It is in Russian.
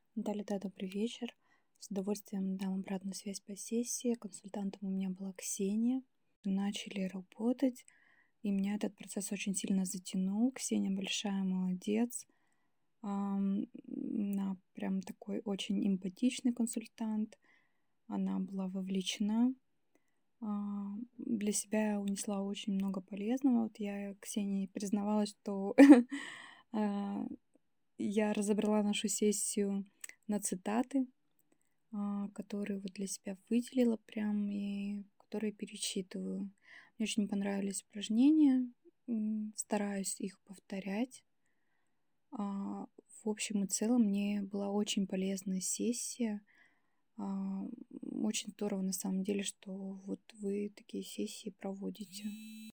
Да, добрый вечер. С удовольствием дам обратную связь по сессии. Консультантом у меня была Ксения. Начали работать, и меня этот процесс очень сильно затянул. Ксения большая молодец. Она прям такой очень эмпатичный консультант. Она была вовлечена. Для себя я унесла очень много полезного. Вот я Ксении признавалась, что а, я разобрала нашу сессию на цитаты, которые вот для себя выделила прям и которые перечитываю. Мне очень понравились упражнения, стараюсь их повторять. А, В общем и целом мне была очень полезная сессия. А, Очень здорово на самом деле, что вот вы такие сессии проводите.